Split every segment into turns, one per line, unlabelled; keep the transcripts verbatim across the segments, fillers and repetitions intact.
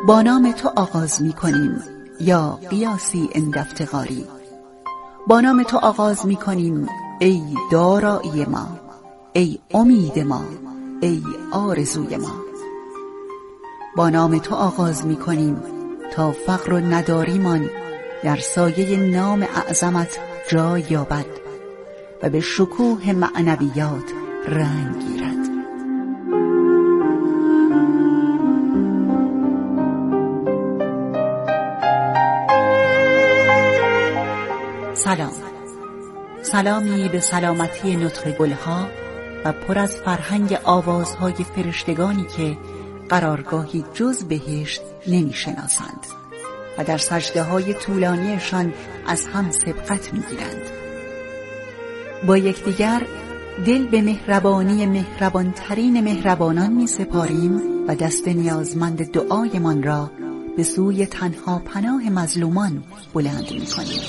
با نام تو آغاز می کنیم یا قیاسی عند افتقاری. با نام تو آغاز می کنیم ای دارایی ما، ای امید ما، ای آرزوی ما. با نام تو آغاز می کنیم تا فقر و نداریمان در سایه نام اعظمت جای یابد و به شکوه معنویات رنگ گیرد. سلام، سلامی به سلامتی نطق گلها و پر از فرهنگ آوازهای فرشتگانی که قرارگاهی جز بهشت نمی شناسند و در سجده های طولانیشان از هم سبقت می گیرند. با یکدیگر دل به مهربانی مهربانترین مهربانان می سپاریم و دست نیازمند دعایمان را به سوی تنها پناه مظلومان بلند می کنیم.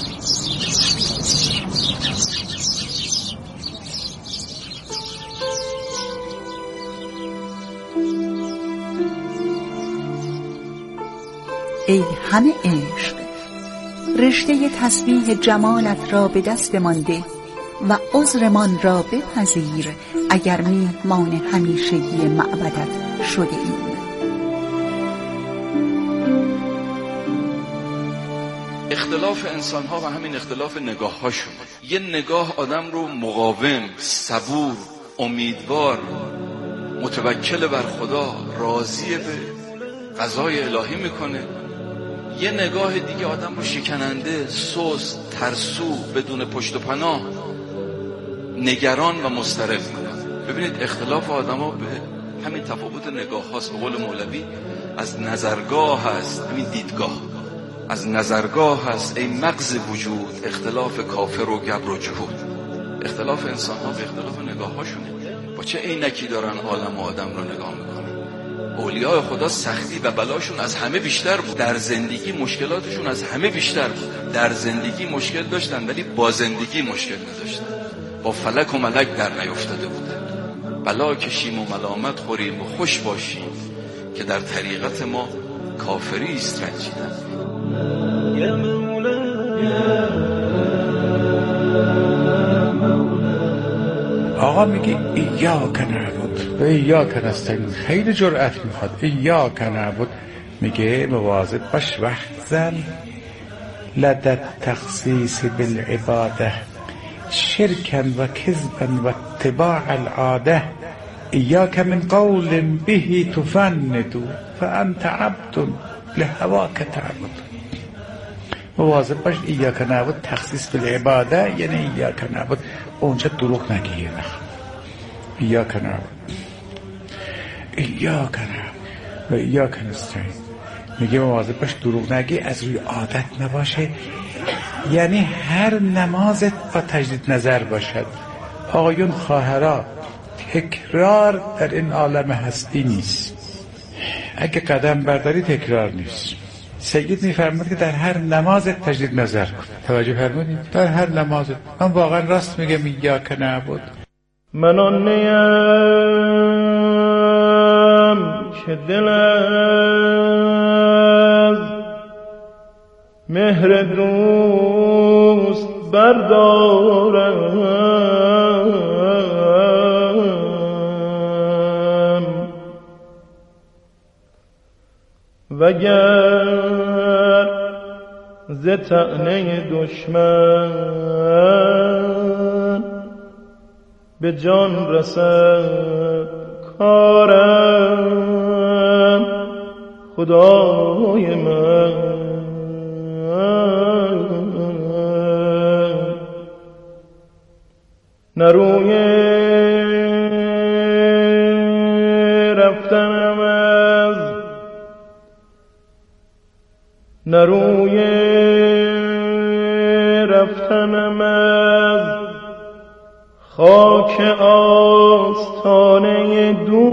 ای همه عشق، رشته تسبیح جمالت را به دستمان ده و عذرمان را بپذیر اگر میهمان همیشگی معبدت شده ایم.
اختلاف انسان ها و همین اختلاف نگاه هاشون، یه نگاه آدم رو مقاوم، صبور، امیدوار، متوکل بر خدا، راضی به قضای الهی میکنه. یه نگاه دیگه آدم رو شکننده، سست، ترسو، بدون پشت و پناه، نگران و مضطرب میکنه. ببینید اختلاف آدم ها به همین تفاوت نگاه هاست. به قول مولوی از نظرگاه هست، همین دیدگاه از نظرگاه هست ای مغز وجود، اختلاف کافر و گبر و جهود. اختلاف انسان ها به اختلاف نگاه هاشونه. با چه عینکی دارن عالم و آدم رو نگاه میکنن. اولیاء خدا سختی و بلاشون از همه بیشتر بود، در زندگی مشکلاتشون از همه بیشتر بود. در زندگی مشکل داشتن ولی با زندگی مشکل نداشتن، با فلک و ملک در نیفتاده بودن. بلا کشیم و ملامت خوریم و خوش باشیم که در طریقت ما کافری است رنجیدن. یا
آقا میگه ایاک نعبد و ایاک نستعین، خیلی جرأت میخواد. ایاک نعبد میگه مواظب باش وقت زن لدت تخصیص بالعباده شرکن و کذبا و اتباع العاده. ایاک من قول به تفند فانت عبد لهواک تعبد. مواظب باش ایاک نعبد تخصیص بالعباده یعنی ایاک نعبد اونجا دروغ نگی. ایاک نعبد ایاک نعبد و ایاک نستعین. میگه مواظب باش دروغ نگی، از روی عادت نباشه، یعنی هر نمازت با تجدید نظر باشد. آقایون خواهرها، تکرار در این عالم هستی نیست. اگه قدم برداری تکرار نیست. سید میفرماد که در هر نمازت تجدید نظر کن. توجه فرمودید؟ در هر نمازت. من واقعا راست میگم ایاک نعبد.
من آن نیم که دل از مهر دوست بردارم وگر ز طعنه دشمن به جان رسد کارم خدای من. نروی رفتنم از نروی رفتنم از خاک آستانه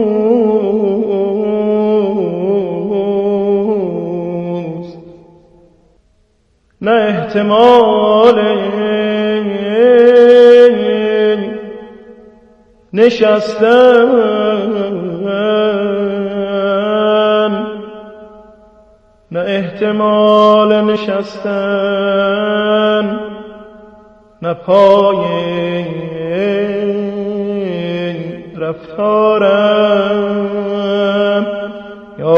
دوست، نه احتمال نشستن نه احتمال نشستن، نه پای رفتارم. یا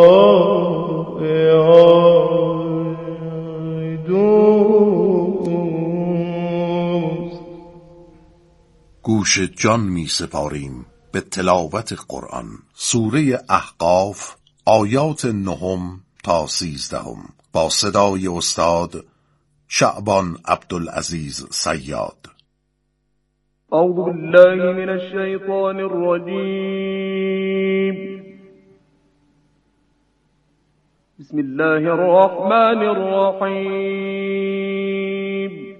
دوست،
گوش جان می سپاریم به تلاوت قرآن. سوره احقاف آیات نهم تا سیزدهم با صدای استاد شعبان عبدالعزیز صیاد.
اعوذ بالله من الشیطان الرجیم. بسم الله الرحمن الرحیم.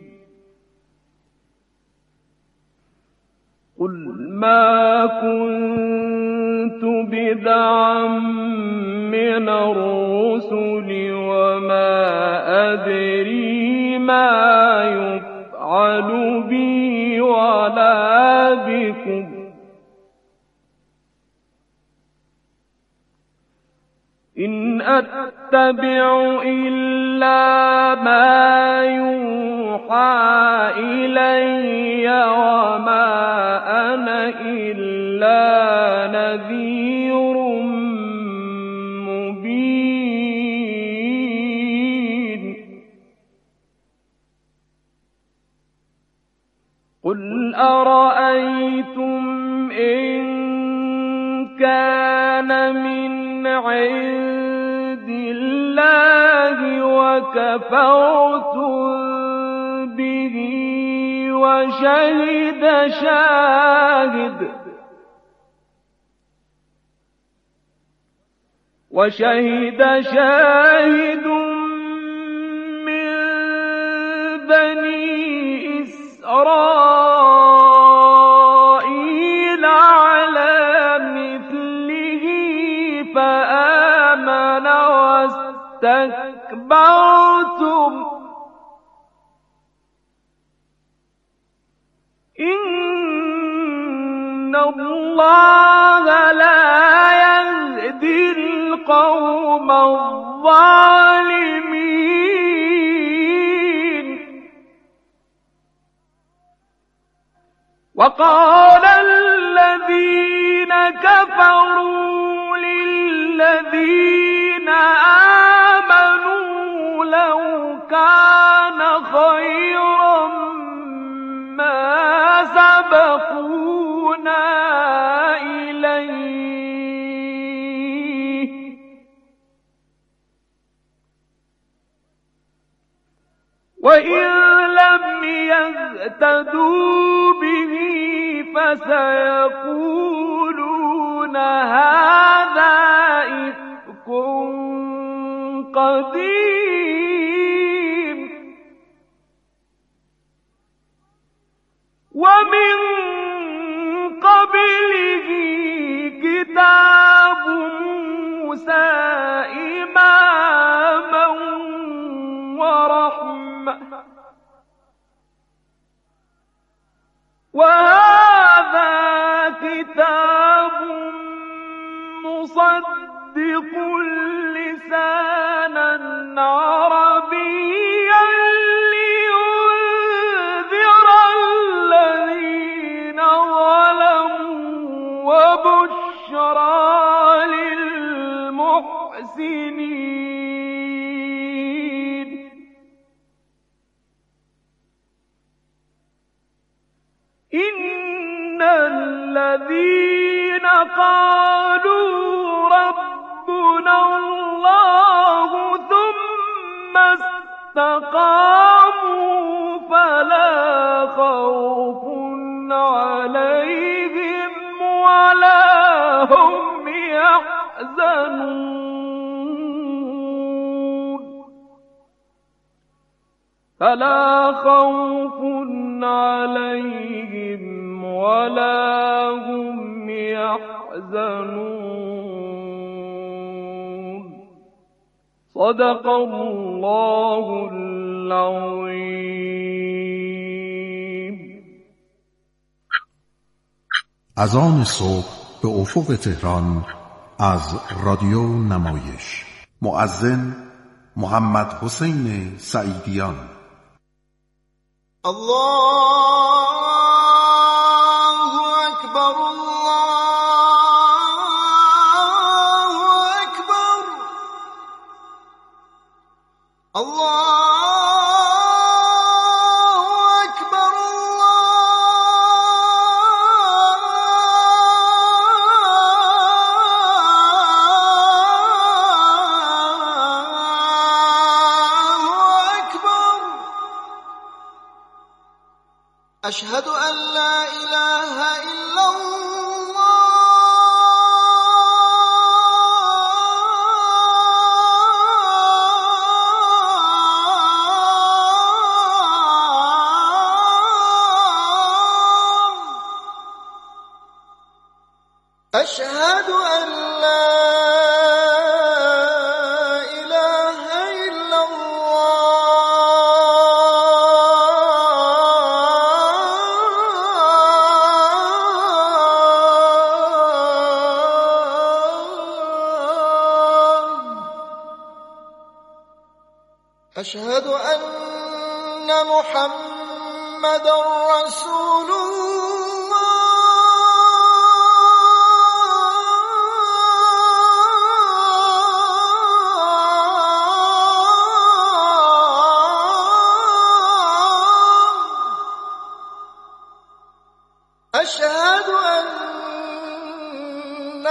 قل ما كنت بدعا من الرسل وما أدري ما يفعل بي ولا بكم إن أتبع إلا ما يوحى إلي وما أنا إلا نذير مبين. قل أرأيتم إن كان من عند الله وكفرتم به وشهد شاهد وشهد شاهد من بني إسرائيل على مثله فآمن واستكبرتم إن الله لا يهدي القوم الظالمين. وقال الذين كفروا للذين آمنوا لو كان خيرا ما سبقونا إليه وإن لم يهتدوا به فسيقولون هذا إفك قديم ومن قبله كتاب موسى إماما ورحمة وهذا كتاب مصدق لسانا عربيا لينذر الذين ظلموا وبشرى للمحسنين. إن الذين قالوا ربنا الله ثم استقاموا فلا خوف عليهم ولا هم يحزنون فلا خوف عليهم ولا هم يحزنون. صدق الله العظيم.
اذان صبح به افق تهران از رادیو نمایش. مؤذن محمد حسین سعیدیان.
الله اکبر، الله اکبر، الله أشهد أن لا إله إلا الله، أشهد أن لا أشهد أن محمد رسول الله، أشهد أن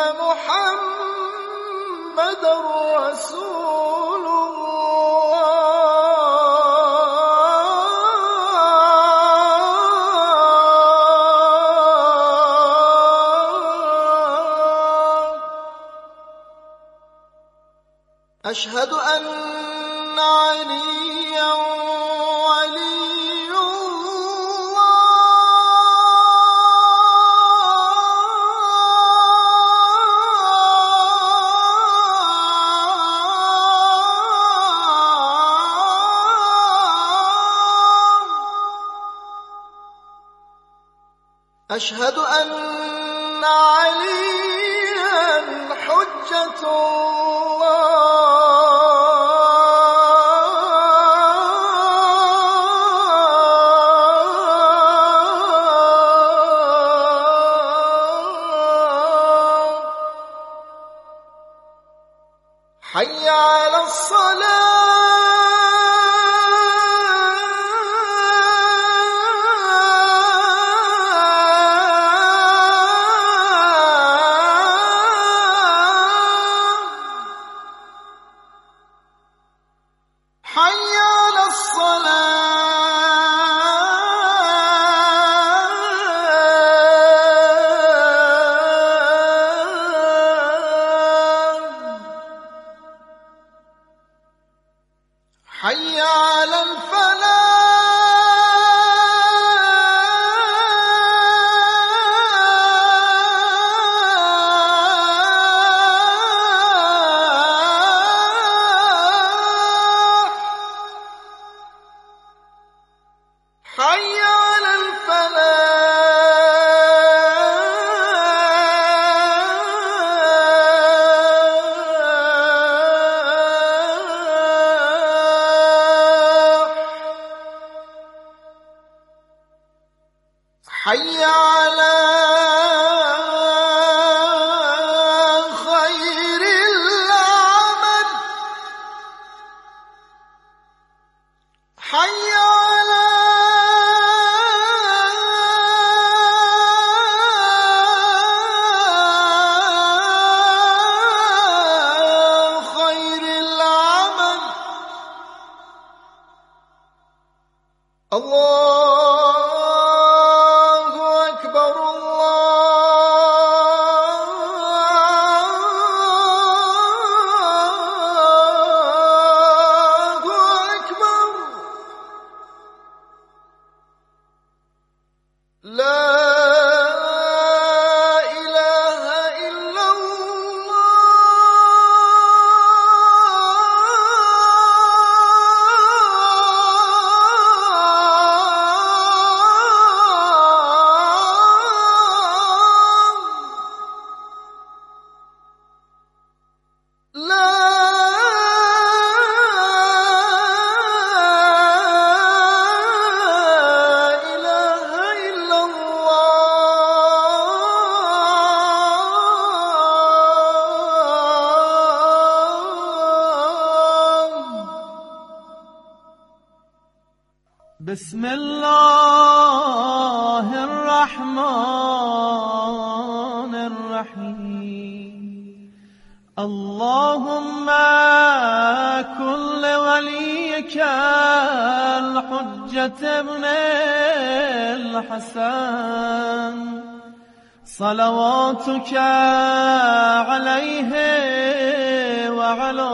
محمد رسول أشهد أن عليا ولي الله، أشهد أن عليا حجة الله، حي على الصلاة، حي على الصلاة، حي على الفلاح، حي على الفلاح، حي على خير العمل، حي على خير العمل. الله أكبر، الله أكبر، لا إله إلا الله.
بسم الله الرحمن الرحیم اللهم كل وليك الحجة ابن الحسن صلواتك عليه وعلى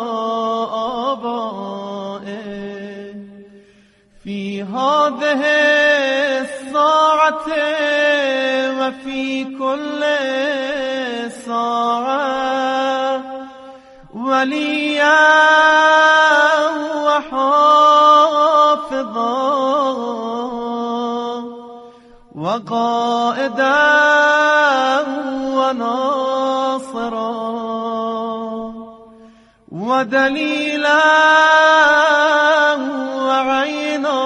آبائه في هذه الساعة وفي كل ساعة وليا وحافظا وقائدا وناصرا ودليلا وعينا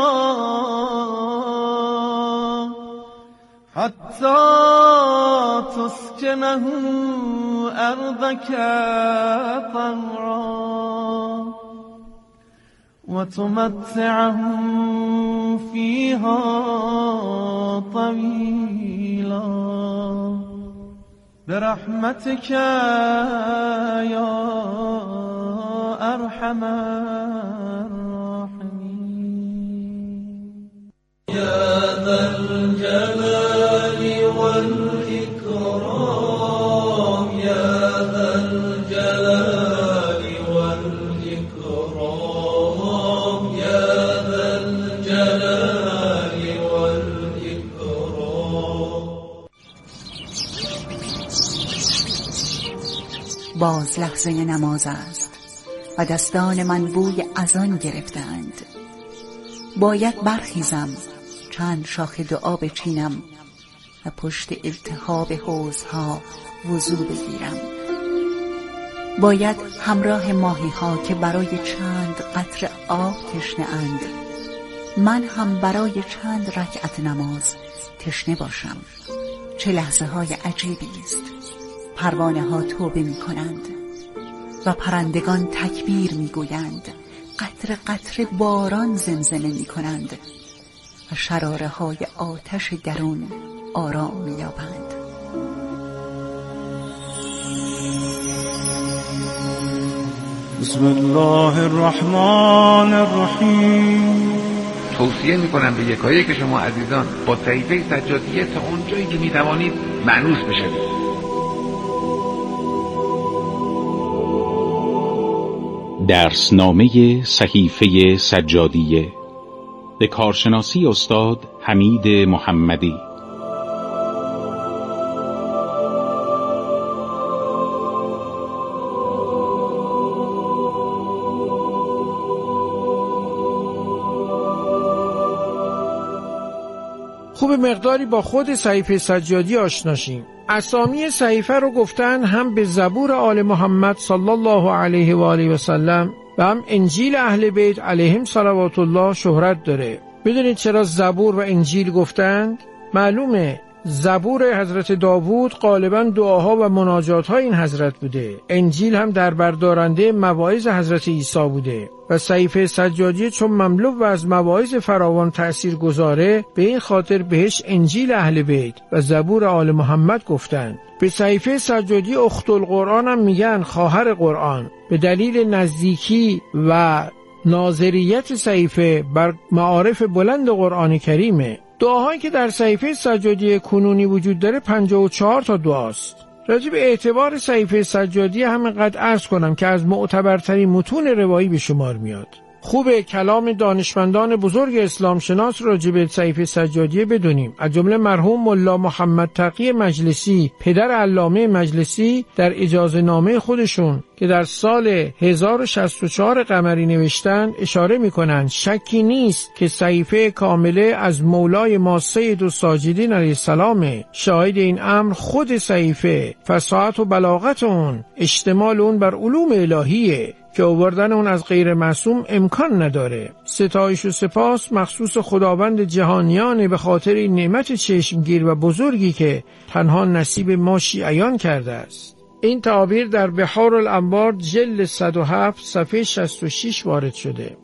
حتى تسكنه أرضك طوعا وتمتعه فيها طويلا برحمتك يا أرحم الراحمين يا ذا الجلال والإكرام يا ذا الجلال والإكرام يا ذا الجلال والإكرام.
باز لحظه نماز است و دستان من بوی اذان گرفتند. باید برخیزم، چند شاخ دعا بچینم و پشت التهاب حوضها وضو بگیرم. باید همراه ماهی ها که برای چند قطره آب تشنه اند، من هم برای چند رکعت نماز تشنه باشم. چه لحظه های عجیبی است. پروانه ها توبه می کنند و پرندگان تکبیر می گویند، قطره قطره باران زمزمه می کنند و شراره های آتش درون آرام می یابند.
بسم الله الرحمن الرحیم.
توصیه میکنم به یکایک که شما عزیزان با صحیفه سجادیه تا اونجایی که میتوانید مأنوس بشوید.
درسنامه صحیفه سجادیه به کارشناسی استاد حمید محمدی.
خوب مقداری با خود صحیفه سجادی آشنا شیم. اسامی صحیفه رو گفتن هم به زبور آل محمد صلی الله علیه و آله و سلم و هم انجیل اهل بیت علیهم صلوات الله شهرت داره. بدونید چرا زبور و انجیل گفتند؟ معلومه زبور حضرت داوود غالباً دعاها و مناجات‌های این حضرت بوده. انجیل هم در بردارنده مواعظ حضرت عیسی بوده و صحیفه سجادیه چون مملو و از مواعظ فراوان تأثیر گذاره، به این خاطر بهش انجیل اهل بیت و زبور آل محمد گفتند. به صحیفه سجادی اخت القرآن هم میگن خواهر قرآن، به دلیل نزدیکی و ناظریت صحیفه بر معارف بلند قرآن کریمه. دعاهایی که در صحیفه سجادی کنونی وجود داره پنجاه و چهار تا دعاست. راجع به اعتبار صحیفه سجادی همینقدر عرض کنم که از معتبرترین متون روایی به شمار میاد. خوبه کلام دانشمندان بزرگ اسلام شناس راجع به صحیفه سجادیه بدونیم. از جمله مرحوم ملا محمد تقی مجلسی، پدر علامه مجلسی، در اجازه نامه خودشون که در سال هزار و شصت و چهار قمری نوشتن اشاره میکنن شکی نیست که صحیفه کامله از مولای ما سید الساجدین علیه السلام. شاهد این امر خود صحیفه، فصاحت و بلاغت اون، اشتمال اون بر علوم الهیه که آوردن اون از غیر معصوم امکان نداره. ستایش و سپاس مخصوص خداوند جهانیان به خاطر این نعمت چشمگیر و بزرگی که تنها نصیب ما شیعیان کرده است. این تعابیر در بحار الانوار جلد صد و هفت صفحه شصت و شش وارد شده.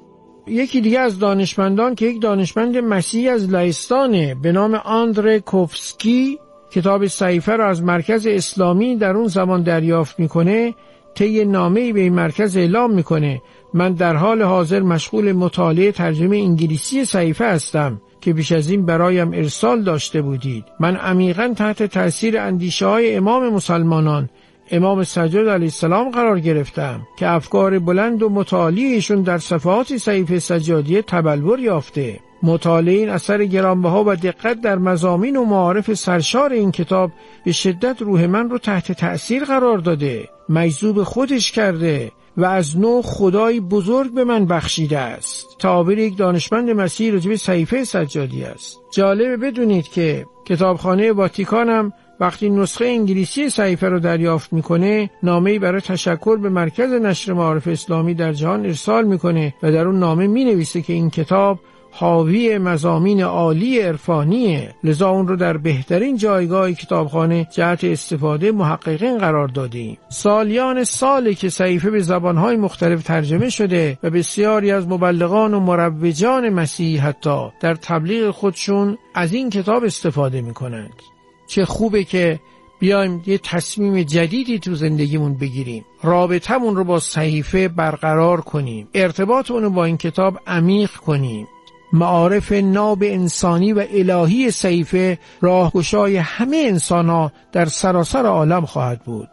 یکی دیگه از دانشمندان که یک دانشمند مسیحی از لهستانه به نام آندره کوفسکی کتاب صحیفه را از مرکز اسلامی در اون زمان دریافت میکنه، طی نامه‌ای به این مرکز اعلام میکنه من در حال حاضر مشغول مطالعه ترجمه انگلیسی صحیفه هستم که بیش از این برایم ارسال داشته بودید. من عمیقاً تحت تأثیر اندیشه‌های امام مسلمانان امام سجاد علیه السلام قرار گرفتم که افکار بلند و مطالعه‌شون در صفحات صحیفه سجادیه تبلور یافته. مطالعه این اثر گرانبها و دقت در مضامین و معارف سرشار این کتاب به شدت روح من رو تحت تأثیر قرار داده، مجذوب خودش کرده و از نوع خدای بزرگ به من بخشیده است. تعابیر یک دانشمند مسیحی راجع به صحیفه سجادیه است. جالبه بدونید که کتابخانه واتیکان هم وقتی نسخه انگلیسی صحیفه رو دریافت میکنه، نامه‌ای برای تشکر به مرکز نشر معارف اسلامی در جهان ارسال میکنه و در اون نامه مینویسه که این کتاب حاوی مضامین عالی عرفانیه، لذا اون رو در بهترین جایگاه کتابخانه جهت استفاده محققین قرار دادیم. سالیان ساله که صحیفه به زبانهای مختلف ترجمه شده و بسیاری از مبلغان و مروجان مسیحی حتی در تبلیغ خودشون از این کتاب استفاده میکنند. چه خوبه که بیایم یه تصمیم جدیدی تو زندگیمون بگیریم، رابطمون رو با صحیفه برقرار کنیم، ارتباطمون رو با این کتاب عمیق کنیم. معارف ناب انسانی و الهی صحیفه راهگشای همه انسان‌ها در سراسر عالم خواهد بود.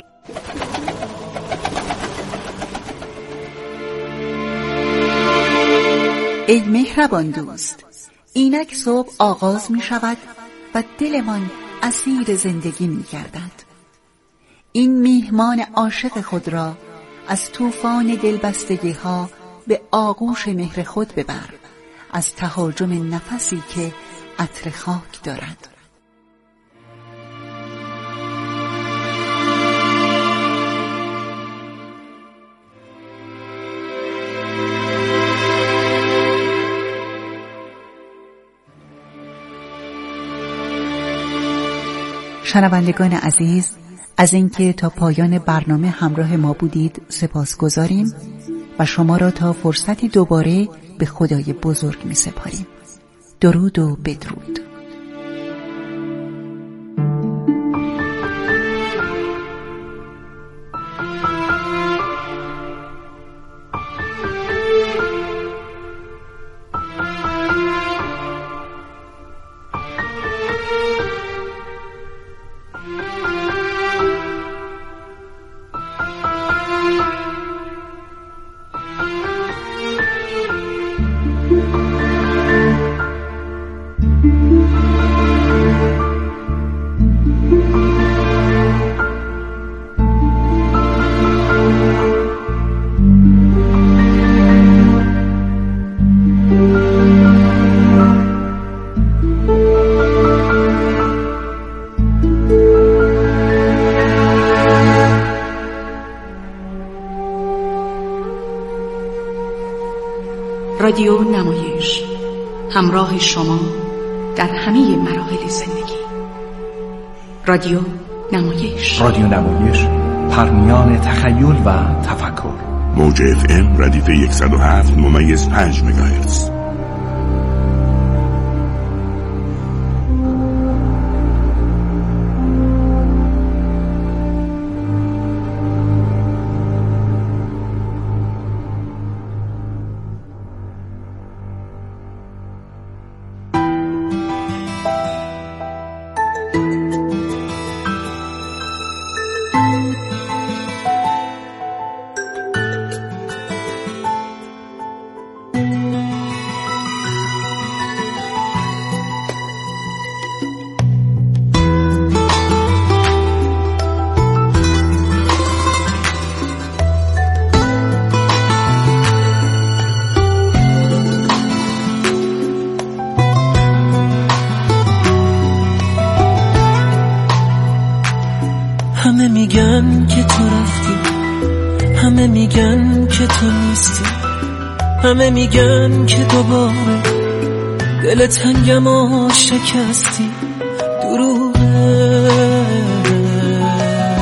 ای مهربان دوست، اینک صبح آغاز می شود و دلمان اسیر زندگی می گردد. این میهمان عاشق خود را از طوفان دلبستگی ها به آغوش مهر خود ببر، از تهاجم نفسی که عطر خاک دارد. شنوندگان عزیز، از اینکه تا پایان برنامه همراه ما بودید سپاسگزاریم و شما را تا فرصتی دوباره به خدای بزرگ می سپاریم. درود و بدرود.
رادیو نمایش، همراه شما در همه مراحل زندگی. رادیو نمایش
رادیو نمایش، پرمیان تخیل و تفکر.
موج اف ام ردیف صد و هفت ممیز پنج مگاهرتز.
همه میگن که تو رفتی، همه میگن که تو نیستی، همه میگن که دوباره دل تنگم و شکستی. دروغه،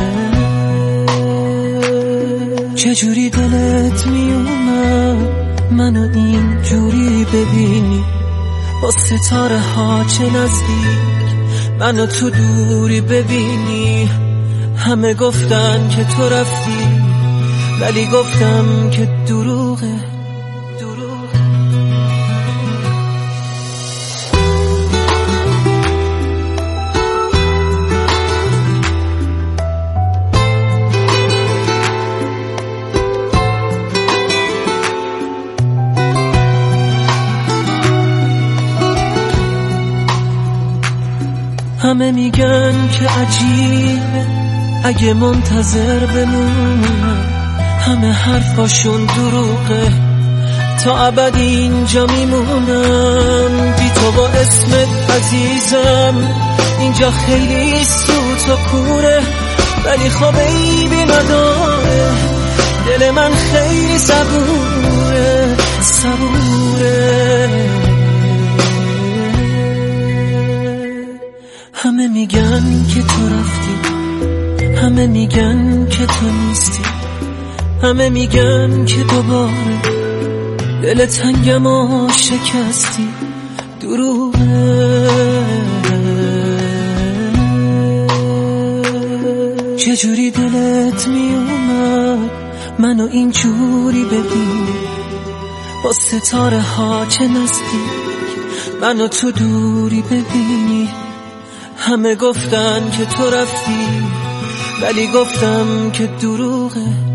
چجوری دلت میومد منو این جوری ببینی، با ستاره ها چه نزدیک منو تو دوری ببینی. همه گفتن که تو رفتی، ولی گفتم که دروغه. همه میگن که عجیبه اگه منتظر بمونم، همه حرفاشون دروغه، تا ابد اینجا میمونم. بی تو با اسمت عزیزم، اینجا خیلی سوت و کوره، ولی خب عیبی نداره، دل من خیلی صبوره صبوره. همه میگن که تو رفتی، همه میگن که تو نیستی، همه میگن که دوباره دل تنگم و شکستی. دروغه. چجوری دلت میومد منو اینجوری ببینی، با ستاره ها چه نزدیک منو تو دوری ببینی. همه گفتن که تو رفتی، ولی گفتم که دروغه.